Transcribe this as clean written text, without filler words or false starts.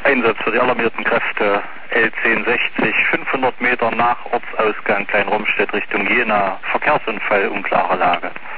Einsatz für die alarmierten Kräfte L1060, 500 Meter nach Ortsausgang Kleinrumstedt Richtung Jena. Verkehrsunfall, unklare Lage.